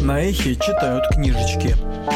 На эхе читают книжечки.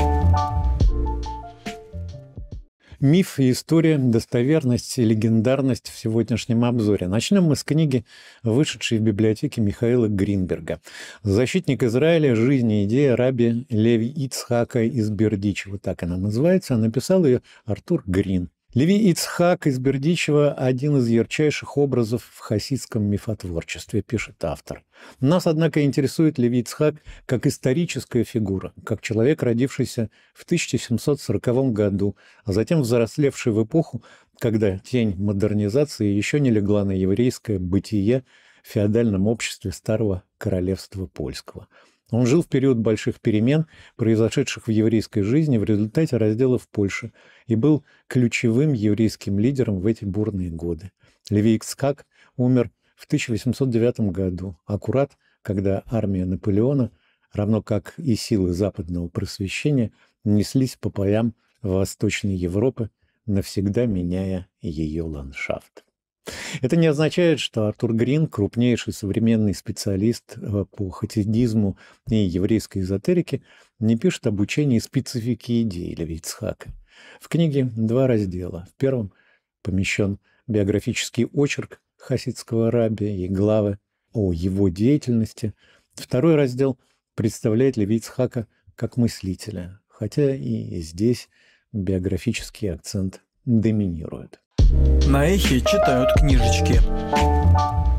Миф и история, достоверность и легендарность в сегодняшнем обзоре. Начнем мы с книги, вышедшей в библиотеке Михаила Гринберга. «Защитник Израиля. Жизнь и идея раби Леви Ицхака из Бердичева». Так она называется. Написал ее Артур Грин. Леви Ицхак из Бердичева – один из ярчайших образов в хасидском мифотворчестве, пишет автор. Нас, однако, интересует Леви Ицхак как историческая фигура, как человек, родившийся в 1740 году, а затем взрослевший в эпоху, когда тень модернизации еще не легла на еврейское бытие в феодальном обществе Старого Королевства Польского. Он жил в период больших перемен, произошедших в еврейской жизни в результате раздела в Польше, и был ключевым еврейским лидером в эти бурные годы. Леви Ицхак умер в 1809 году, аккурат, когда армия Наполеона, равно как и силы западного просвещения, неслись по полям Восточной Европы, навсегда меняя ее ландшафт. Это не означает, что Артур Грин, крупнейший современный специалист по хасидизму и еврейской эзотерике, не пишет об учении специфики идей Леви Ицхака. В книге 2 раздела. В первом помещен биографический очерк хасидского раби и главы о его деятельности. Второй раздел представляет Леви Ицхака как мыслителя, хотя и здесь биографический акцент доминирует. На эхе читают книжечки.